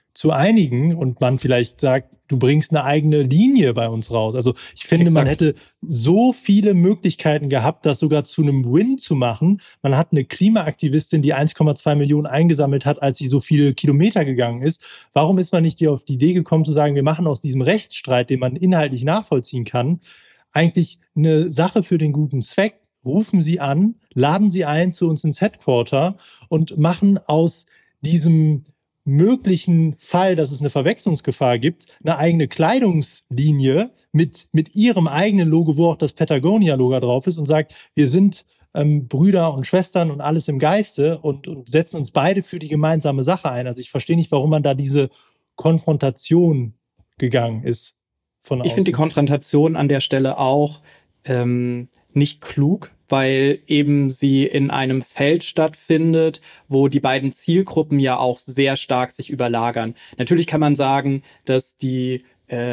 zu einigen und man vielleicht sagt, du bringst eine eigene Linie bei uns raus. Also ich finde, man hätte so viele Möglichkeiten gehabt, das sogar zu einem Win zu machen. Man hat eine Klimaaktivistin, die 1,2 Millionen eingesammelt hat, als sie so viele Kilometer gegangen ist. Warum ist man nicht auf die Idee gekommen zu sagen, wir machen aus diesem Rechtsstreit, den man inhaltlich nachvollziehen kann, eigentlich eine Sache für den guten Zweck? Rufen Sie an, laden Sie ein zu uns ins Headquarter und machen aus diesem möglichen Fall, dass es eine Verwechslungsgefahr gibt, eine eigene Kleidungslinie mit ihrem eigenen Logo, wo auch das Patagonia-Logo drauf ist und sagt, wir sind Brüder und Schwestern und alles im Geiste und setzen uns beide für die gemeinsame Sache ein. Also ich verstehe nicht, warum man da diese Konfrontation gegangen ist von außen. Ich finde die Konfrontation an der Stelle auch nicht klug, weil eben sie in einem Feld stattfindet, wo die beiden Zielgruppen ja auch sehr stark sich überlagern. Natürlich kann man sagen, dass die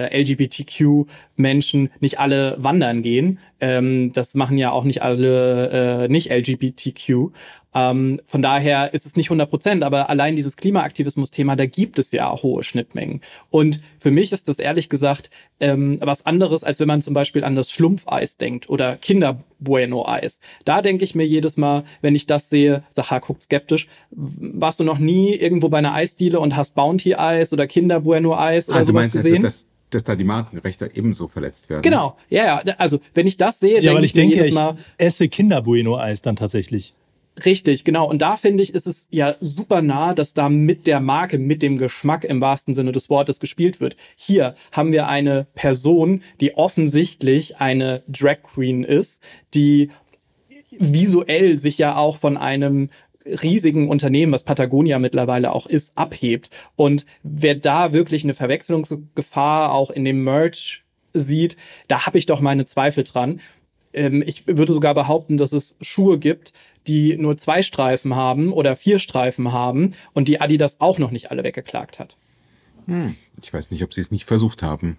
LGBTQ-Menschen nicht alle wandern gehen. Das machen ja auch nicht alle nicht-LGBTQ. Von daher ist es nicht 100%, aber allein dieses Klimaaktivismus-Thema, da gibt es ja hohe Schnittmengen. Und für mich ist das ehrlich gesagt was anderes, als wenn man zum Beispiel an das Schlumpfeis denkt oder Kinder-Bueno-Eis. Da denke ich mir jedes Mal, wenn ich das sehe, Sachar guckt skeptisch, warst du noch nie irgendwo bei einer Eisdiele und hast Bounty-Eis oder Kinder-Bueno-Eis oder sowas gesehen? Also, dass da die Markenrechte ebenso verletzt werden. Genau, ja. Also, wenn ich das sehe, denke ich mir jedes Mal, ich esse Kinder-Bueno-Eis dann tatsächlich. Richtig, genau. Und da finde ich, ist es ja super nah, dass da mit der Marke, mit dem Geschmack im wahrsten Sinne des Wortes gespielt wird. Hier haben wir eine Person, die offensichtlich eine Drag Queen ist, die visuell sich ja auch von einem riesigen Unternehmen, was Patagonia mittlerweile auch ist, abhebt. Und wer da wirklich eine Verwechslungsgefahr auch in dem Merch sieht, da habe ich doch meine Zweifel dran. Ich würde sogar behaupten, dass es Schuhe gibt, die nur 2 Streifen haben oder 4 Streifen haben und die Adidas auch noch nicht alle weggeklagt hat. Ich weiß nicht, ob sie es nicht versucht haben.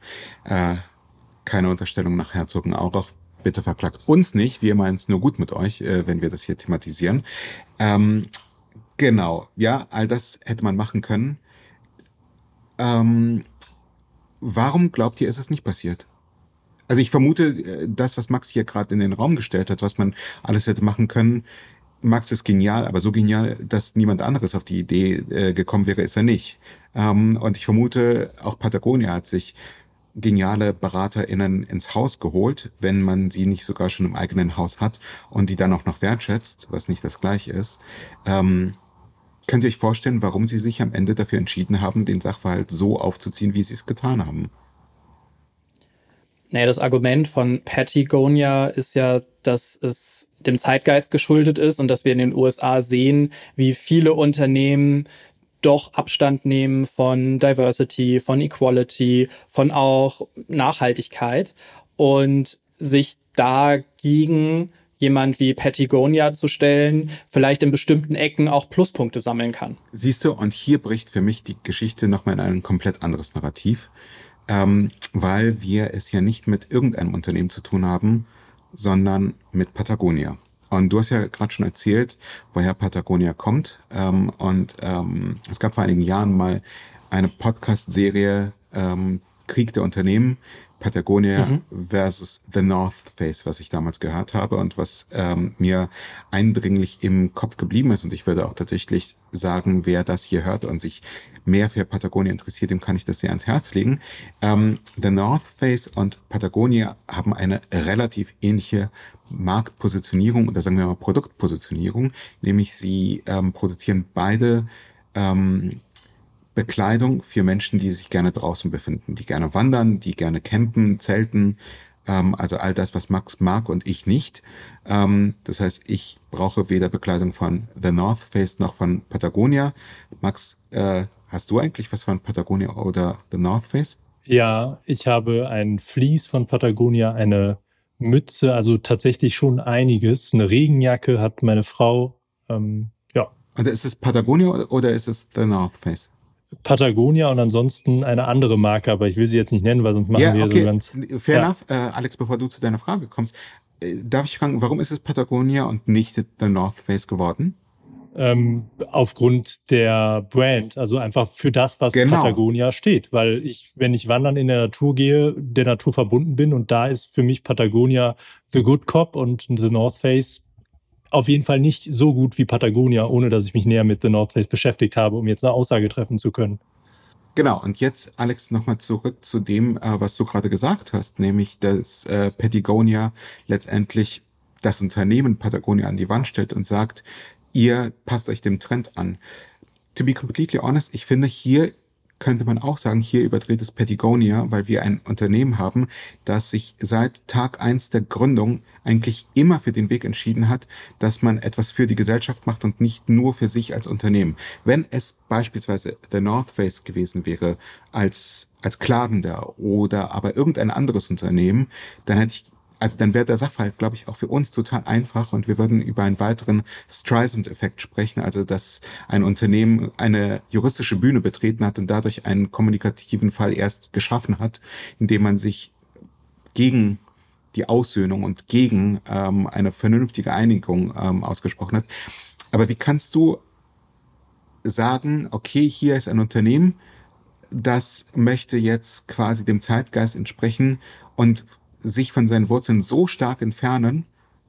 Keine Unterstellung nach Herzogenaurach. Bitte verklagt uns nicht. Wir meinen es nur gut mit euch, wenn wir das hier thematisieren. Genau, ja, all das hätte man machen können. Warum glaubt ihr, ist es nicht passiert? Also ich vermute, das, was Max hier gerade in den Raum gestellt hat, was man alles hätte machen können, Max ist genial, aber so genial, dass niemand anderes auf die Idee gekommen wäre, ist er nicht. Und ich vermute, auch Patagonia hat sich geniale BeraterInnen ins Haus geholt, wenn man sie nicht sogar schon im eigenen Haus hat und die dann auch noch wertschätzt, was nicht das Gleiche ist. Könnt ihr euch vorstellen, warum sie sich am Ende dafür entschieden haben, den Sachverhalt so aufzuziehen, wie sie es getan haben? Naja, das Argument von Patagonia ist ja, dass es dem Zeitgeist geschuldet ist und dass wir in den USA sehen, wie viele Unternehmen doch Abstand nehmen von Diversity, von Equality, von auch Nachhaltigkeit und sich dagegen jemand wie Patagonia zu stellen, vielleicht in bestimmten Ecken auch Pluspunkte sammeln kann. Siehst du, und hier bricht für mich die Geschichte nochmal in ein komplett anderes Narrativ, weil wir es ja nicht mit irgendeinem Unternehmen zu tun haben, sondern mit Patagonia. Und du hast ja gerade schon erzählt, woher Patagonia kommt. Es gab vor einigen Jahren mal eine Podcast-Serie, Krieg der Unternehmen, Patagonia versus The North Face, was ich damals gehört habe und was mir eindringlich im Kopf geblieben ist. Und ich würde auch tatsächlich sagen, wer das hier hört und sich mehr für Patagonia interessiert, dem kann ich das sehr ans Herz legen. The North Face und Patagonia haben eine relativ ähnliche Marktpositionierung oder sagen wir mal Produktpositionierung, nämlich sie produzieren beide Bekleidung für Menschen, die sich gerne draußen befinden, die gerne wandern, die gerne campen, zelten, also all das, was Max mag und ich nicht. Das heißt, ich brauche weder Bekleidung von The North Face noch von Patagonia. Max, hast du eigentlich was von Patagonia oder The North Face? Ja, ich habe ein Fleece von Patagonia, eine Mütze, also tatsächlich schon einiges. Eine Regenjacke hat meine Frau, ja. Und ist es Patagonia oder ist es The North Face? Patagonia und ansonsten eine andere Marke, aber ich will sie jetzt nicht nennen, weil sonst machen wir so ganz... Fair enough. Alex, bevor du zu deiner Frage kommst, darf ich fragen, warum ist es Patagonia und nicht The North Face geworden? aufgrund der Brand, also einfach für das, was Patagonia steht. Weil wenn ich wandern in der Natur gehe, der Natur verbunden bin und da ist für mich Patagonia The Good Cop und The North Face auf jeden Fall nicht so gut wie Patagonia, ohne dass ich mich näher mit The North Face beschäftigt habe, um jetzt eine Aussage treffen zu können. Genau, und jetzt, Alex, nochmal zurück zu dem, was du gerade gesagt hast, nämlich, dass Patagonia letztendlich das Unternehmen Patagonia an die Wand stellt und sagt, ihr passt euch dem Trend an. To be completely honest, ich finde, hier könnte man auch sagen, hier überdreht es Patagonia, weil wir ein Unternehmen haben, das sich seit Tag 1 der Gründung eigentlich immer für den Weg entschieden hat, dass man etwas für die Gesellschaft macht und nicht nur für sich als Unternehmen. Wenn es beispielsweise The North Face gewesen wäre als Klagender oder aber irgendein anderes Unternehmen, dann wäre der Sachverhalt, glaube ich, auch für uns total einfach und wir würden über einen weiteren Streisand-Effekt sprechen, also dass ein Unternehmen eine juristische Bühne betreten hat und dadurch einen kommunikativen Fall erst geschaffen hat, indem man sich gegen die Aussöhnung und gegen eine vernünftige Einigung ausgesprochen hat. Aber wie kannst du sagen, okay, hier ist ein Unternehmen, das möchte jetzt quasi dem Zeitgeist entsprechen und sich von seinen Wurzeln so stark entfernen,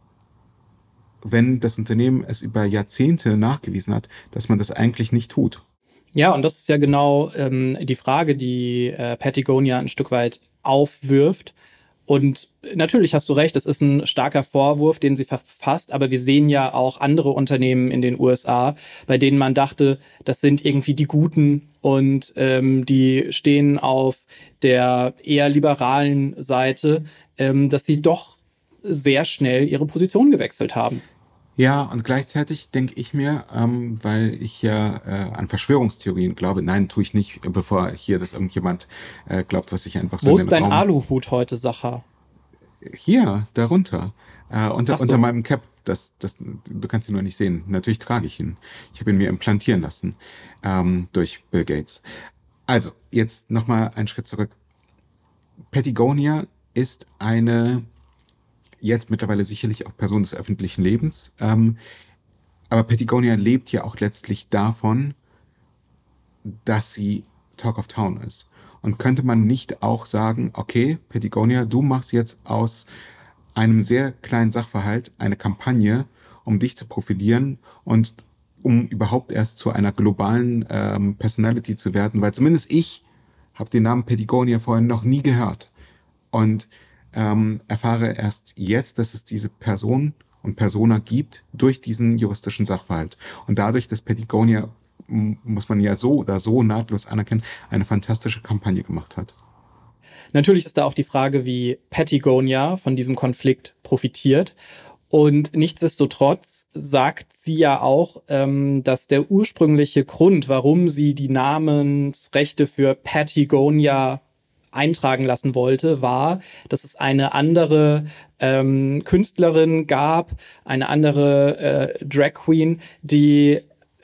wenn das Unternehmen es über Jahrzehnte nachgewiesen hat, dass man das eigentlich nicht tut. Ja, und das ist ja genau die Frage, die Patagonia ein Stück weit aufwirft. Und natürlich hast du recht, es ist ein starker Vorwurf, den sie verfasst, aber wir sehen ja auch andere Unternehmen in den USA, bei denen man dachte, das sind irgendwie die Guten und die stehen auf der eher liberalen Seite, dass sie doch sehr schnell ihre Position gewechselt haben. Ja, und gleichzeitig denke ich mir, weil ich ja an Verschwörungstheorien glaube, nein, tue ich nicht, bevor hier das irgendjemand glaubt, was ich einfach so Wo ist dein Aluhut heute, Sacha? Hier, darunter, unter meinem Cap. Du kannst ihn nur nicht sehen. Natürlich trage ich ihn. Ich habe ihn mir implantieren lassen durch Bill Gates. Also, jetzt nochmal einen Schritt zurück. Patagonia ist eine jetzt mittlerweile sicherlich auch Person des öffentlichen Lebens. Aber Patagonia lebt ja auch letztlich davon, dass sie Talk of Town ist. Und könnte man nicht auch sagen, okay, Patagonia, du machst jetzt aus einem sehr kleinen Sachverhalt eine Kampagne, um dich zu profilieren und um überhaupt erst zu einer globalen Personality zu werden, weil zumindest ich habe den Namen Patagonia vorher noch nie gehört. Und erfahre erst jetzt, dass es diese Person und Persona gibt durch diesen juristischen Sachverhalt. Und dadurch, dass Patagonia, muss man ja so oder so nahtlos anerkennen, eine fantastische Kampagne gemacht hat. Natürlich ist da auch die Frage, wie Patagonia von diesem Konflikt profitiert. Und nichtsdestotrotz sagt sie ja auch, dass der ursprüngliche Grund, warum sie die Namensrechte für Patagonia eintragen lassen wollte, war, dass es eine andere Künstlerin gab, eine andere Drag Queen, die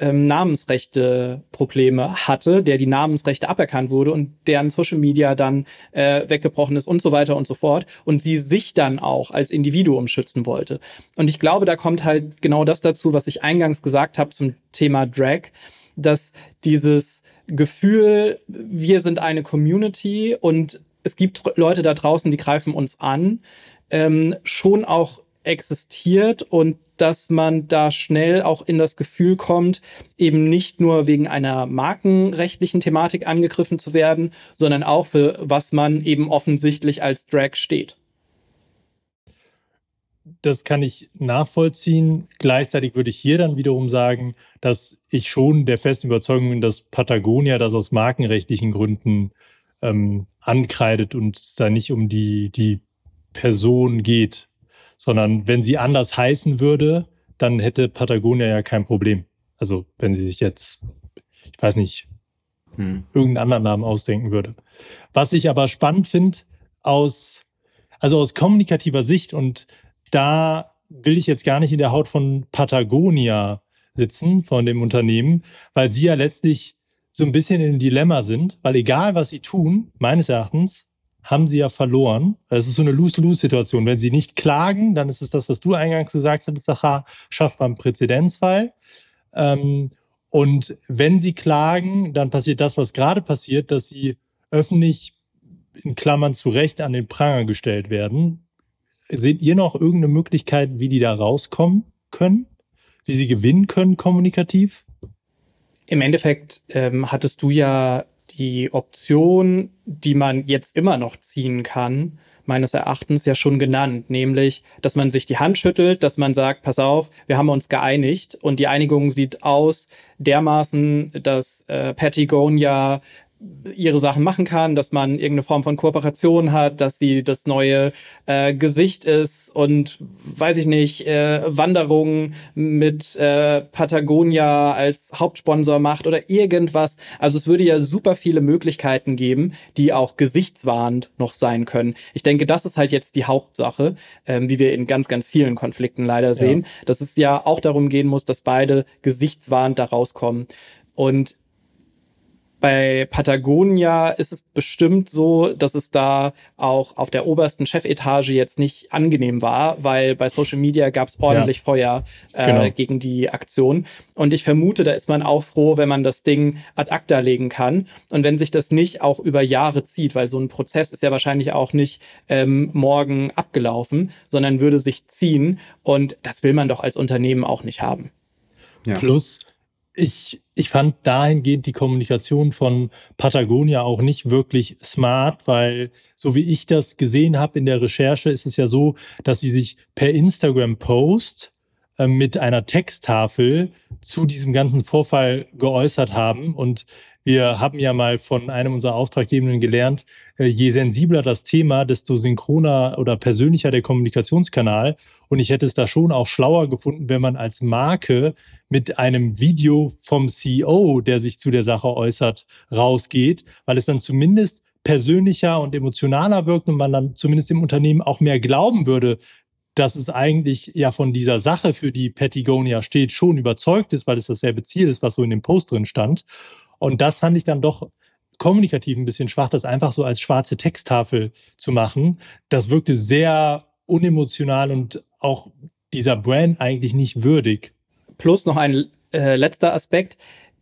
Namensrechte-Probleme hatte, der die Namensrechte aberkannt wurde und deren Social Media dann weggebrochen ist und so weiter und so fort und sie sich dann auch als Individuum schützen wollte. Und ich glaube, da kommt halt genau das dazu, was ich eingangs gesagt habe zum Thema Drag, dass dieses Gefühl, wir sind eine Community und es gibt Leute da draußen, die greifen uns an, schon auch existiert und dass man da schnell auch in das Gefühl kommt, eben nicht nur wegen einer markenrechtlichen Thematik angegriffen zu werden, sondern auch für was man eben offensichtlich als Drag steht. Das kann ich nachvollziehen. Gleichzeitig würde ich hier dann wiederum sagen, dass ich schon der festen Überzeugung bin, dass Patagonia das aus markenrechtlichen Gründen ankreidet und es da nicht um die Person geht, sondern wenn sie anders heißen würde, dann hätte Patagonia ja kein Problem. Also wenn sie sich jetzt, ich weiß nicht, irgendeinen anderen Namen ausdenken würde. Was ich aber spannend finde, aus kommunikativer Sicht, und da will ich jetzt gar nicht in der Haut von Patagonia sitzen, von dem Unternehmen, weil sie ja letztlich so ein bisschen in einem Dilemma sind, weil egal, was sie tun, meines Erachtens, haben sie ja verloren. Es ist so eine Lose-Lose-Situation. Wenn sie nicht klagen, dann ist es das, was du eingangs gesagt hattest, Sacha, schafft man einen Präzedenzfall. Und wenn sie klagen, dann passiert das, was gerade passiert, dass sie öffentlich in Klammern zu Recht an den Pranger gestellt werden. Seht ihr noch irgendeine Möglichkeit, wie die da rauskommen können? Wie sie gewinnen können kommunikativ? Im Endeffekt hattest du ja die Option, die man jetzt immer noch ziehen kann, meines Erachtens ja schon genannt, nämlich, dass man sich die Hand schüttelt, dass man sagt, pass auf, wir haben uns geeinigt und die Einigung sieht aus dermaßen, dass Patagonia ihre Sachen machen kann, dass man irgendeine Form von Kooperation hat, dass sie das neue Gesicht ist und, weiß ich nicht, Wanderungen mit Patagonia als Hauptsponsor macht oder irgendwas. Also es würde ja super viele Möglichkeiten geben, die auch gesichtswahrend noch sein können. Ich denke, das ist halt jetzt die Hauptsache, wie wir in ganz, ganz vielen Konflikten leider sehen, dass es ja auch darum gehen muss, dass beide gesichtswahrend da rauskommen. Und bei Patagonia ist es bestimmt so, dass es da auch auf der obersten Chefetage jetzt nicht angenehm war, weil bei Social Media gab es ordentlich Feuer gegen die Aktion. Und ich vermute, da ist man auch froh, wenn man das Ding ad acta legen kann. Und wenn sich das nicht auch über Jahre zieht, weil so ein Prozess ist ja wahrscheinlich auch nicht morgen abgelaufen, sondern würde sich ziehen. Und das will man doch als Unternehmen auch nicht haben. Ja. Plus, ich fand dahingehend die Kommunikation von Patagonia auch nicht wirklich smart, weil so wie ich das gesehen habe in der Recherche, ist es ja so, dass sie sich per Instagram-Post mit einer Texttafel zu diesem ganzen Vorfall geäußert haben. Und wir haben ja mal von einem unserer Auftraggebenden gelernt, je sensibler das Thema, desto synchroner oder persönlicher der Kommunikationskanal. Und ich hätte es da schon auch schlauer gefunden, wenn man als Marke mit einem Video vom CEO, der sich zu der Sache äußert, rausgeht, weil es dann zumindest persönlicher und emotionaler wirkt und man dann zumindest im Unternehmen auch mehr glauben würde, dass es eigentlich ja von dieser Sache, für die Patagonia steht, schon überzeugt ist, weil es dasselbe Ziel ist, was so in dem Post drin stand. Und das fand ich dann doch kommunikativ ein bisschen schwach, das einfach so als schwarze Texttafel zu machen. Das wirkte sehr unemotional und auch dieser Brand eigentlich nicht würdig. Plus noch ein letzter Aspekt.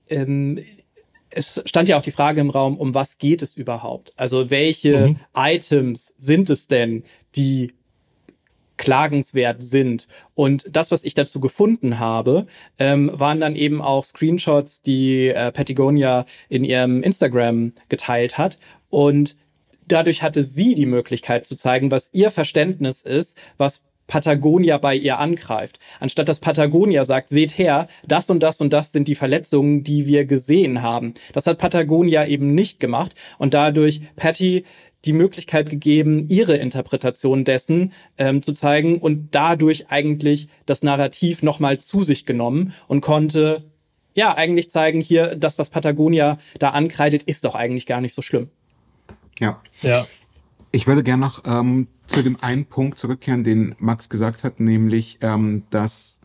Es stand ja auch die Frage im Raum, um was geht es überhaupt? Also welche Items sind es denn, die klagenswert sind. Und das, was ich dazu gefunden habe, waren dann eben auch Screenshots, die Patagonia in ihrem Instagram geteilt hat. Und dadurch hatte sie die Möglichkeit zu zeigen, was ihr Verständnis ist, was Patagonia bei ihr angreift. Anstatt dass Patagonia sagt, seht her, das und das und das sind die Verletzungen, die wir gesehen haben. Das hat Patagonia eben nicht gemacht und dadurch Patty die Möglichkeit gegeben, ihre Interpretation dessen zu zeigen und dadurch eigentlich das Narrativ nochmal zu sich genommen und konnte ja eigentlich zeigen, hier, das, was Patagonia da ankreidet, ist doch eigentlich gar nicht so schlimm. Ja. Ich würde gerne noch zu dem einen Punkt zurückkehren, den Max gesagt hat, nämlich, dass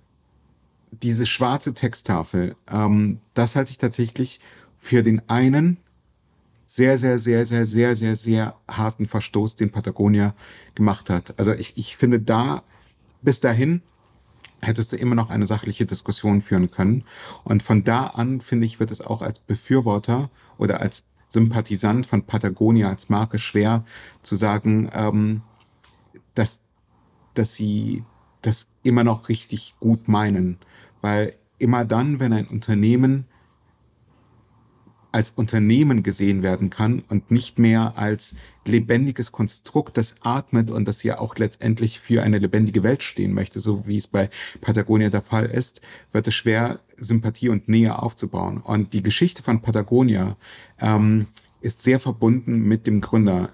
diese schwarze Texttafel, das halte ich tatsächlich für den einen sehr, sehr, sehr, sehr, sehr, sehr, sehr harten Verstoß, den Patagonia gemacht hat. Also ich finde bis dahin hättest du immer noch eine sachliche Diskussion führen können. Und von da an, finde ich, wird es auch als Befürworter oder als Sympathisant von Patagonia als Marke schwer zu sagen, dass sie das immer noch richtig gut meinen. Weil immer dann, wenn ein Unternehmen als Unternehmen gesehen werden kann und nicht mehr als lebendiges Konstrukt, das atmet und das ja auch letztendlich für eine lebendige Welt stehen möchte, so wie es bei Patagonia der Fall ist, wird es schwer, Sympathie und Nähe aufzubauen. Und die Geschichte von Patagonia ist sehr verbunden mit dem Gründer,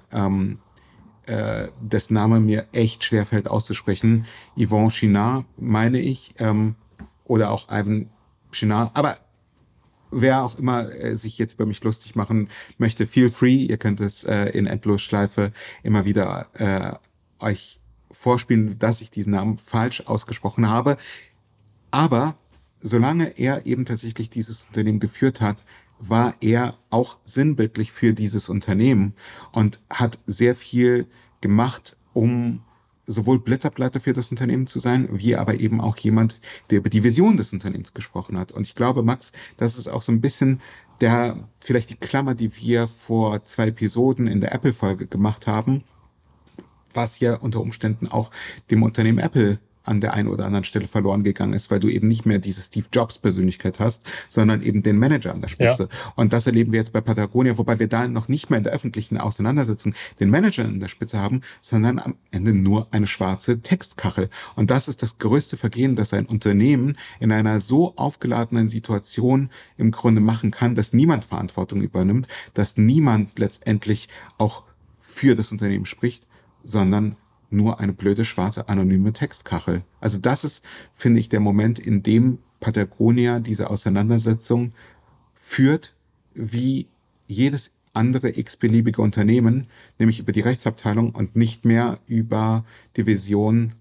dessen Name mir echt schwerfällt auszusprechen, Yvon Chouinard, meine ich, oder auch Ivan Chouinard, aber wer auch immer sich jetzt über mich lustig machen möchte, feel free. Ihr könnt es in Endlosschleife immer wieder euch vorspielen, dass ich diesen Namen falsch ausgesprochen habe. Aber solange er eben tatsächlich dieses Unternehmen geführt hat, war er auch sinnbildlich für dieses Unternehmen und hat sehr viel gemacht, um sowohl Blitzableiter für das Unternehmen zu sein, wie aber eben auch jemand, der über die Vision des Unternehmens gesprochen hat. Und ich glaube, Max, das ist auch so ein bisschen vielleicht die Klammer, die wir vor 2 Episoden in der Apple-Folge gemacht haben, was ja unter Umständen auch dem Unternehmen Apple an der einen oder anderen Stelle verloren gegangen ist, weil du eben nicht mehr diese Steve Jobs Persönlichkeit hast, sondern eben den Manager an der Spitze. Ja. Und das erleben wir jetzt bei Patagonia, wobei wir da noch nicht mehr in der öffentlichen Auseinandersetzung den Manager an der Spitze haben, sondern am Ende nur eine schwarze Textkachel. Und das ist das größte Vergehen, das ein Unternehmen in einer so aufgeladenen Situation im Grunde machen kann, dass niemand Verantwortung übernimmt, dass niemand letztendlich auch für das Unternehmen spricht, sondern nur eine blöde, schwarze, anonyme Textkachel. Also das ist, finde ich, der Moment, in dem Patagonia diese Auseinandersetzung führt, wie jedes andere x-beliebige Unternehmen, nämlich über die Rechtsabteilung und nicht mehr über die Vision,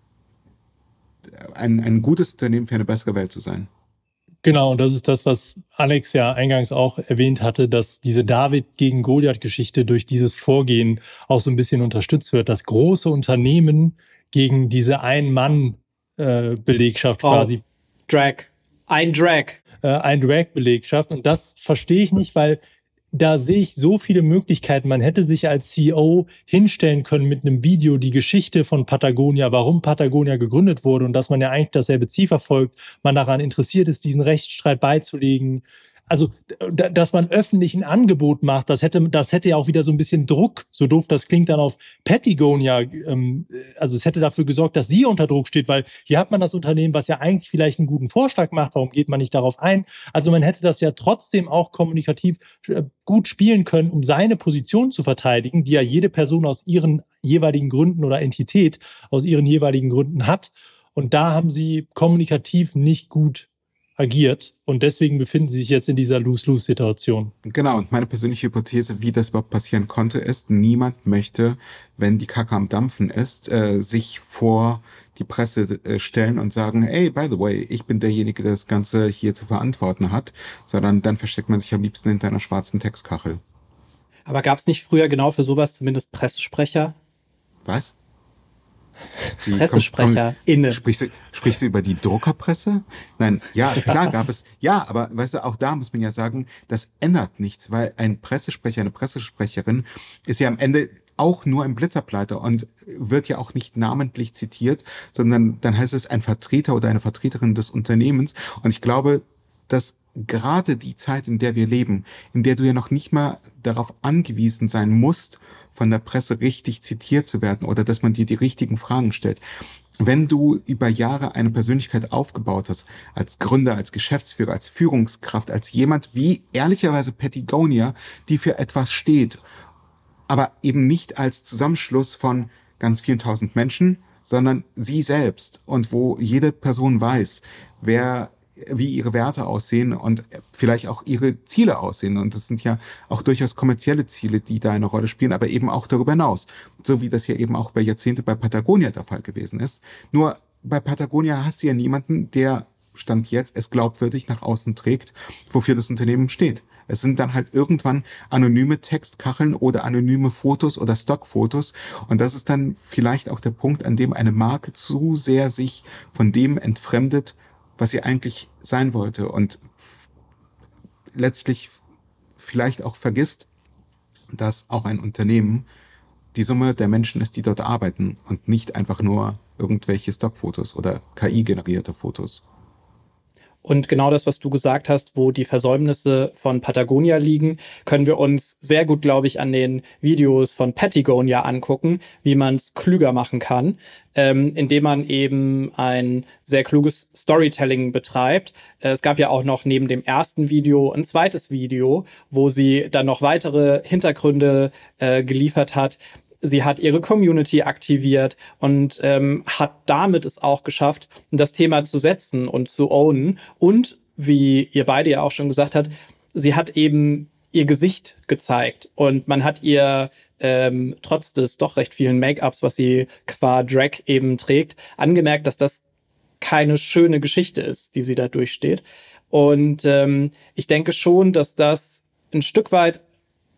ein gutes Unternehmen für eine bessere Welt zu sein. Genau, und das ist das, was Alex ja eingangs auch erwähnt hatte, dass diese David gegen Goliath-Geschichte durch dieses Vorgehen auch so ein bisschen unterstützt wird. Das große Unternehmen gegen diese Ein-Mann-Belegschaft quasi. Ein Drag-Belegschaft. Und das verstehe ich nicht, weil da sehe ich so viele Möglichkeiten. Man hätte sich als CEO hinstellen können mit einem Video, die Geschichte von Patagonia, warum Patagonia gegründet wurde und dass man ja eigentlich dasselbe Ziel verfolgt, man daran interessiert ist, diesen Rechtsstreit beizulegen. Also, dass man öffentlich ein Angebot macht, das hätte ja auch wieder so ein bisschen Druck, so doof das klingt, dann auf Patagonia. Also es hätte dafür gesorgt, dass sie unter Druck steht, weil hier hat man das Unternehmen, was ja eigentlich vielleicht einen guten Vorschlag macht, warum geht man nicht darauf ein? Also man hätte das ja trotzdem auch kommunikativ gut spielen können, um seine Position zu verteidigen, die ja jede Person aus ihren jeweiligen Gründen oder Entität aus ihren jeweiligen Gründen hat. Und da haben sie kommunikativ nicht gut agiert und deswegen befinden sie sich jetzt in dieser Lose-Lose-Situation. Genau, und meine persönliche Hypothese, wie das überhaupt passieren konnte, ist, niemand möchte, wenn die Kacke am Dampfen ist, sich vor die Presse stellen und sagen, hey, by the way, ich bin derjenige, der das Ganze hier zu verantworten hat, sondern dann versteckt man sich am liebsten hinter einer schwarzen Textkachel. Aber gab es nicht früher genau für sowas zumindest Pressesprecher? Was? PressesprecherInnen. Sprichst du über die Druckerpresse? Nein, ja, klar gab es. Ja, aber weißt du, auch da muss man ja sagen, das ändert nichts, weil ein Pressesprecher, eine Pressesprecherin ist ja am Ende auch nur ein Blitzableiter und wird ja auch nicht namentlich zitiert, sondern dann heißt es ein Vertreter oder eine Vertreterin des Unternehmens. Und ich glaube, dass gerade die Zeit, in der wir leben, in der du ja noch nicht mal darauf angewiesen sein musst, von der Presse richtig zitiert zu werden oder dass man dir die richtigen Fragen stellt. Wenn du über Jahre eine Persönlichkeit aufgebaut hast, als Gründer, als Geschäftsführer, als Führungskraft, als jemand wie ehrlicherweise Patagonia, die für etwas steht, aber eben nicht als Zusammenschluss von ganz vielen tausend Menschen, sondern sie selbst und wo jede Person weiß, wie ihre Werte aussehen und vielleicht auch ihre Ziele aussehen. Und das sind ja auch durchaus kommerzielle Ziele, die da eine Rolle spielen, aber eben auch darüber hinaus. So wie das ja eben auch bei Jahrzehnte bei Patagonia der Fall gewesen ist. Nur bei Patagonia hast du ja niemanden, der Stand jetzt es glaubwürdig nach außen trägt, wofür das Unternehmen steht. Es sind dann halt irgendwann anonyme Textkacheln oder anonyme Fotos oder Stockfotos. Und das ist dann vielleicht auch der Punkt, an dem eine Marke zu sehr sich von dem entfremdet, was sie eigentlich sein wollte und letztlich vielleicht auch vergisst, dass auch ein Unternehmen die Summe der Menschen ist, die dort arbeiten und nicht einfach nur irgendwelche Stockfotos oder KI-generierte Fotos. Und genau das, was du gesagt hast, wo die Versäumnisse von Patagonia liegen, können wir uns sehr gut, glaube ich, an den Videos von Patagonia angucken, wie man es klüger machen kann, indem man eben ein sehr kluges Storytelling betreibt. Es gab ja auch noch neben dem ersten Video ein zweites Video, wo sie dann noch weitere Hintergründe geliefert hat. Sie hat ihre Community aktiviert und hat damit es auch geschafft, das Thema zu setzen und zu ownen. Und wie ihr beide ja auch schon gesagt habt, sie hat eben ihr Gesicht gezeigt. Und man hat ihr trotz des doch recht vielen Make-ups, was sie qua Drag eben trägt, angemerkt, dass das keine schöne Geschichte ist, die sie da durchsteht. Und ich denke schon, dass das ein Stück weit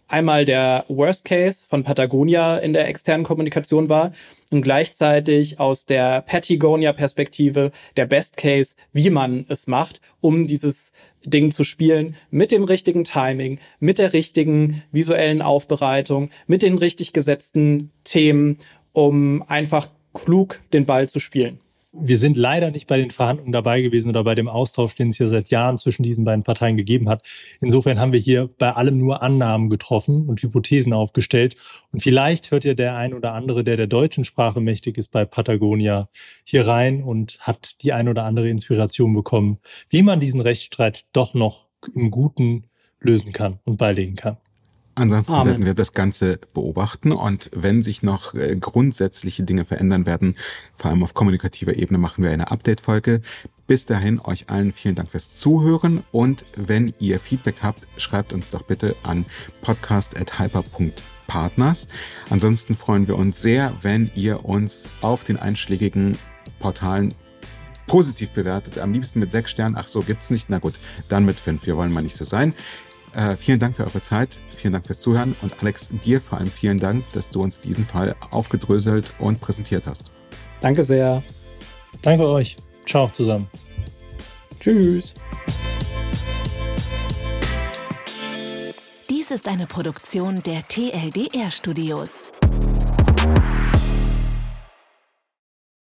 einmal der Worst Case von Patagonia in der externen Kommunikation war und gleichzeitig aus der Patagonia-Perspektive der Best Case, wie man es macht, um dieses Ding zu spielen, mit dem richtigen Timing, mit der richtigen visuellen Aufbereitung, mit den richtig gesetzten Themen, um einfach klug den Ball zu spielen. Wir sind leider nicht bei den Verhandlungen dabei gewesen oder bei dem Austausch, den es ja seit Jahren zwischen diesen beiden Parteien gegeben hat. Insofern haben wir hier bei allem nur Annahmen getroffen und Hypothesen aufgestellt. Und vielleicht hört ja der ein oder andere, der deutschen Sprache mächtig ist bei Patagonia, hier rein und hat die ein oder andere Inspiration bekommen, wie man diesen Rechtsstreit doch noch im Guten lösen kann und beilegen kann. Ansonsten werden wir das Ganze beobachten und wenn sich noch grundsätzliche Dinge verändern werden, vor allem auf kommunikativer Ebene, machen wir eine Update-Folge. Bis dahin euch allen vielen Dank fürs Zuhören und wenn ihr Feedback habt, schreibt uns doch bitte an podcast@hyper.partners. Ansonsten freuen wir uns sehr, wenn ihr uns auf den einschlägigen Portalen positiv bewertet, am liebsten mit 6 Sternen. Ach so, gibt's nicht? Na gut, dann mit 5. Wir wollen mal nicht so sein. Vielen Dank für eure Zeit, vielen Dank fürs Zuhören und Alex, dir vor allem vielen Dank, dass du uns diesen Fall aufgedröselt und präsentiert hast. Danke sehr. Danke euch. Ciao zusammen. Tschüss. Dies ist eine Produktion der TLDR Studios.